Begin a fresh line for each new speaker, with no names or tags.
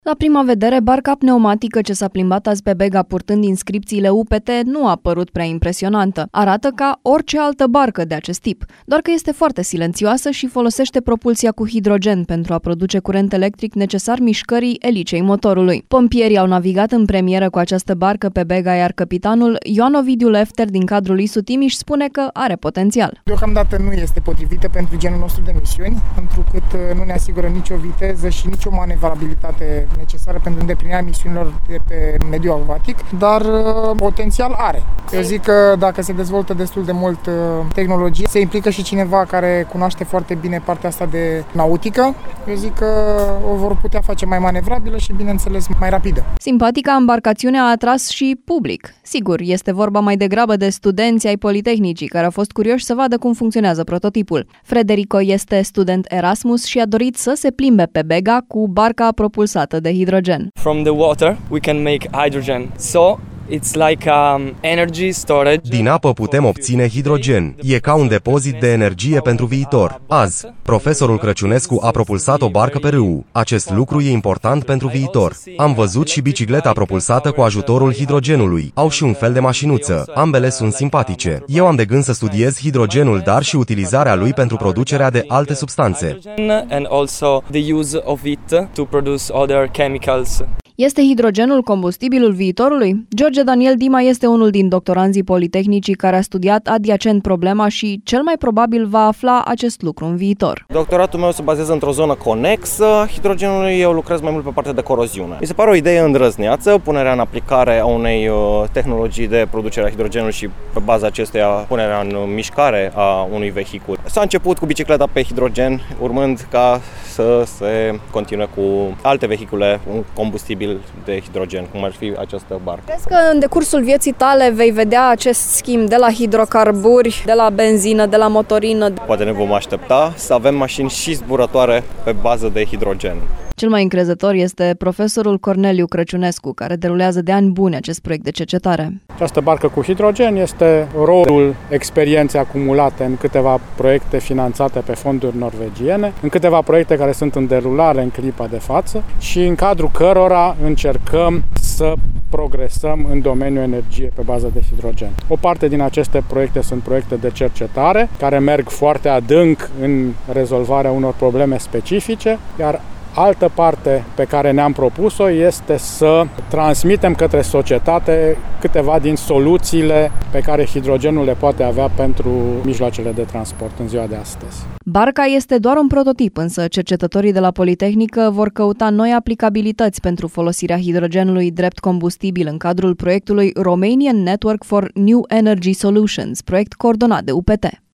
La prima vedere, barca pneumatică ce s-a plimbat azi pe Bega purtând inscripțiile UPT nu a părut prea impresionantă. Arată ca orice altă barcă de acest tip, doar că este foarte silențioasă și folosește propulsia cu hidrogen pentru a produce curent electric necesar mișcării elicei motorului. Pompierii au navigat în premieră cu această barcă pe Bega, iar capitanul Ioan Ovidiu Lefter din cadrul ISU Timiș spune că are potențial.
Deocamdată nu este potrivită pentru genul nostru de misiuni, întrucât nu ne asigură nicio viteză și nicio manevrabilitate necesară pentru îndeplinirea misiunilor de pe mediul acvatic, dar potențial are. Eu zic că dacă se dezvoltă destul de mult tehnologie, se implică și cineva care cunoaște foarte bine partea asta de nautică, eu zic că o vor putea face mai manevrabilă și, bineînțeles, mai rapidă.
Simpatica embarcațiune a atras și public. Sigur, este vorba mai degrabă de studenți ai Politehnicii care au fost curioși să vadă cum funcționează prototipul. Frederico este student Erasmus și a dorit să se plimbe pe Bega cu barca propulsată de hidrogen.
From the water we can make hydrogen. So it's like energy storage.
Din apă putem obține hidrogen. E ca un depozit de energie pentru viitor. Azi, profesorul Crăciunescu a propulsat o barcă pe râu. Acest lucru e important pentru viitor. Am văzut și bicicleta propulsată cu ajutorul hidrogenului. Au și un fel de mașinuță. Ambele sunt simpatice. Eu am de gând să studiez hidrogenul, dar și utilizarea lui pentru producerea de alte substanțe.
And also the use of it to produce other chemicals.
Este hidrogenul combustibilul viitorului? George Daniel Dima este unul din doctoranzii Politehnicii care a studiat adiacent problema și cel mai probabil va afla acest lucru în viitor.
Doctoratul meu se bazează într-o zonă conexă hidrogenului, eu lucrez mai mult pe partea de coroziune. Mi se pare o idee îndrăzneață, punerea în aplicare a unei tehnologii de producere a hidrogenului și pe baza acesteia punerea în mișcare a unui vehicul. S-a început cu bicicleta pe hidrogen, urmând ca să se continue cu alte vehicule, un combustibil de hidrogen, cum ar fi această barcă.
Crezi că în decursul vieții tale vei vedea acest schimb de la hidrocarburi, de la benzină, de la motorină?
Poate ne vom aștepta să avem mașini și zburătoare pe bază de hidrogen.
Cel mai încrezător este profesorul Corneliu Crăciunescu, care derulează de ani buni acest proiect de cercetare.
Această barcă cu hidrogen este rolul experienței acumulate în câteva proiecte finanțate pe fonduri norvegiene, în câteva proiecte care sunt în derulare în clipa de față și în cadrul cărora încercăm să progresăm în domeniul energie pe bază de hidrogen. O parte din aceste proiecte sunt proiecte de cercetare care merg foarte adânc în rezolvarea unor probleme specifice, iar altă parte pe care ne-am propus-o este să transmitem către societate câteva din soluțiile pe care hidrogenul le poate avea pentru mijloacele de transport în ziua de astăzi.
Barca este doar un prototip, însă cercetătorii de la Politehnică vor căuta noi aplicabilități pentru folosirea hidrogenului drept combustibil în cadrul proiectului Romanian Network for New Energy Solutions, proiect coordonat de UPT.